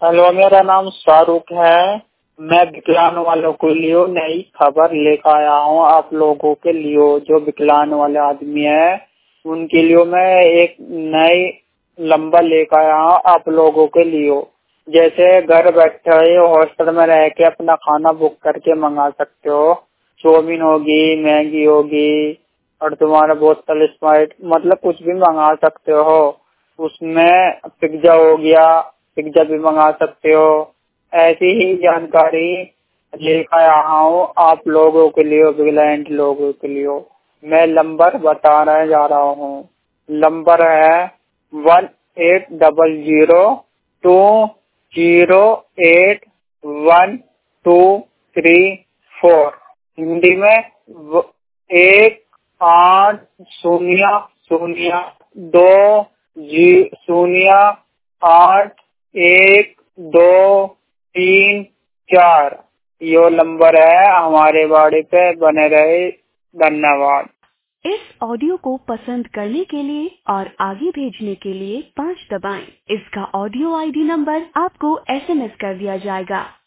Hello, मेरा नाम शाहरुख है। मैं विकलांग वालों के लिए नई खबर लेकर आया हूँ। आप लोगों के लिए जो विकलांग वाले आदमी है उनके लिए मैं एक नई नंबर लेकर आया हूँ। आप लोगों के लिए जैसे घर बैठे हॉस्टल में रह के अपना खाना बुक करके मंगा सकते हो। चाउमीन होगी, मैगी होगी और तुम्हारा बोतल स्प्राइट मतलब कुछ भी मंगा सकते हो। उसमें पिज्जा हो गया, पिज्जा भी मंगा सकते हो। ऐसी ही जानकारी लेकर आया हूँ आप लोगों के लिए, विकलांग लोगों के लिए। मैं नंबर बताने जा रहा हूँ। नंबर है 1800208123 हिंदी में 1800208123 यो नंबर है। हमारे बाड़ी पे बने रहे। धन्यवाद। इस ऑडियो को पसंद करने के लिए और आगे भेजने के लिए 5 दबाएं। इसका ऑडियो आईडी नंबर आपको एसएमएस कर दिया जाएगा।